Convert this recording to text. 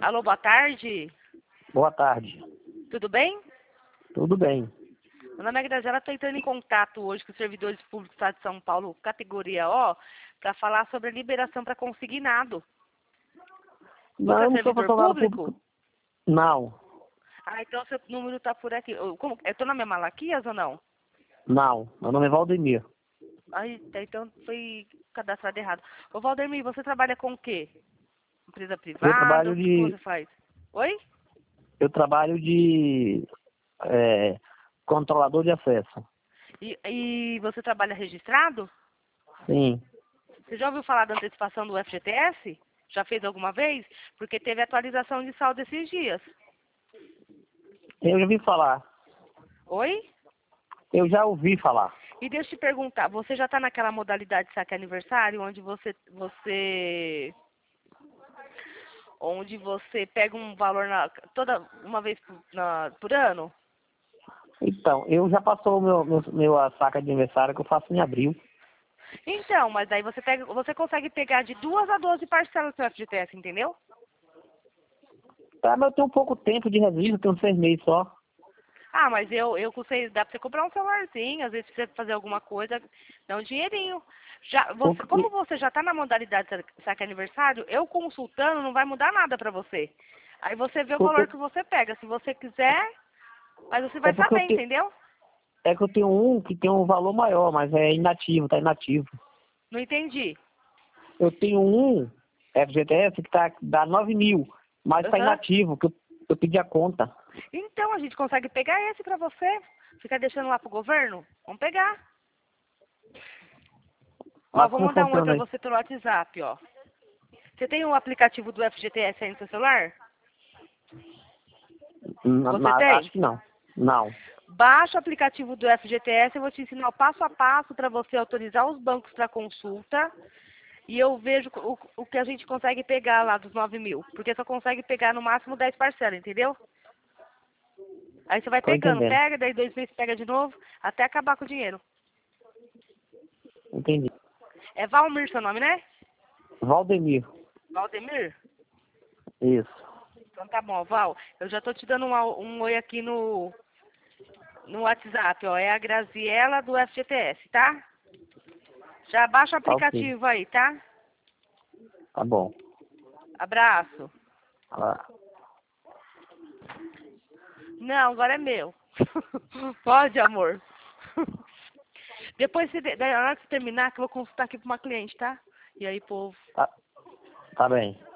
Alô, boa tarde. Boa tarde. Tudo bem? Tudo bem. Meu nome é Graziela, estou entrando em contato hoje com os servidores públicos do Estado de São Paulo, categoria O, para falar sobre a liberação para consignado. Não, Você é eu não sou servidor funcionário público? público. Não, Ah, então seu número está por aqui. Eu estou na minha Malaquias ou não? não. Meu nome é Valdemir. Aí, então foi cadastrado errado. Ô, Valdemir, você trabalha com o quê? Empresa Eu privada? trabalho O que que você de. faz? Oi? Eu trabalho de controlador de acesso. E você trabalha registrado? Sim. Você já ouviu falar da antecipação do FGTS? Já fez alguma vez? Porque teve atualização de saldo esses dias. Eu já ouvi falar. Oi? Eu já ouvi falar. E deixa eu te perguntar, você já está naquela modalidade de saque aniversário, onde você pega um valor toda uma vez por ano? Então, eu já passou a saca de aniversário que eu faço em abril. Então, mas aí você consegue pegar de 2 a 12 parcelas do seu FGTS, entendeu? Tá, mas eu tenho pouco tempo de registro, eu tenho 6 meses só. Ah, mas eu consigo, dá pra você comprar um celularzinho, às vezes precisa fazer alguma coisa, dá um dinheirinho. Como você já tá na modalidade de saque aniversário, eu consultando não vai mudar nada pra você. Aí você vê o Porque valor que você pega. Se você quiser, mas você é vai porque saber, entendeu? eu tenho um que tem um valor maior, mas é inativo, tá inativo. Não entendi. Eu tenho um FGTS que dá 9 mil, mas está Aham. inativo, que eu pedi a conta. Então a gente consegue pegar esse pra você. Fica deixando lá pro governo? Vamos pegar. Ó, Mas vou como mandar um oi pra funciona isso? você pelo WhatsApp, ó. Você tem o aplicativo do FGTS aí no seu celular? Você Acho tem? que não. Não. Baixa o aplicativo do FGTS, eu vou te ensinar o passo a passo para você autorizar os bancos para consulta. E eu vejo o que a gente consegue pegar lá dos 9 mil. Porque só consegue pegar no máximo 10 parcelas, entendeu? Aí você vai Tô pegando, entendendo. pega, daí 2 meses pega de novo, até acabar com o dinheiro. Entendi. É Valmir seu nome, né? Valdemir. Valdemir? Isso. Então tá bom, Val. Eu já tô te dando um oi aqui no WhatsApp, ó. É a Graziela do FGTS, tá? Já baixa o Tá ok. aplicativo aí, tá? Tá bom. Abraço. Ah, Não, agora é meu. Pode, amor. Depois, na hora que você terminar, que eu vou consultar aqui pra uma cliente, tá? E aí, povo. tá bem.